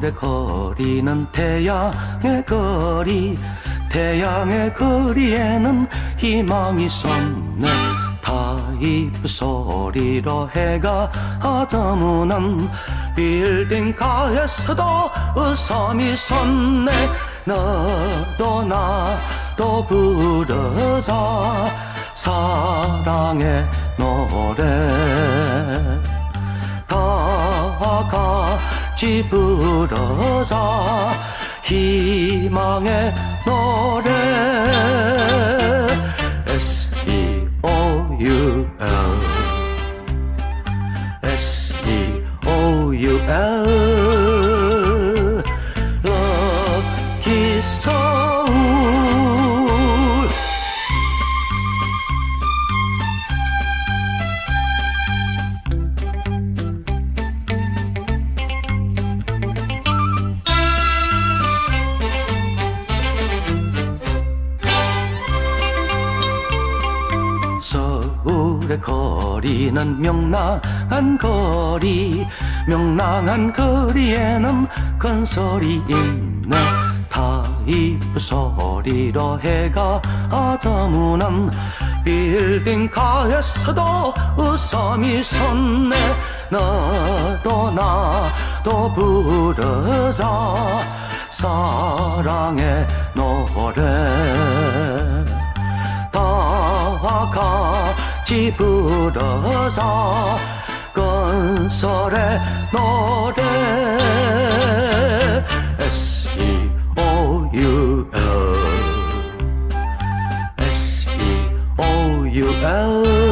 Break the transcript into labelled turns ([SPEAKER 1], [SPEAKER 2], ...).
[SPEAKER 1] 서울의 거리는 태양의 거리, 태양의 거리에는 희망이 섰네. 타이프 소리로 해가 저무는 빌딩가에서도 웃음이 섰네. 너도 나도 부르자 사랑의 노래, 다 같이 부르자 희망의 노래. S-E-O-U-L S-E-O-U-L 럭키 서울. 서울의 거리는 명랑한 거리, 명랑한 거리에는 건설이 있네. 타이프 소리로 해가 저무는 빌딩가에서도 웃음이 섰네. 너도 나도 부르자 사랑의 노래, 다 같이 부르자 건설의 노래. S-E-O-U-L S-E-O-U-L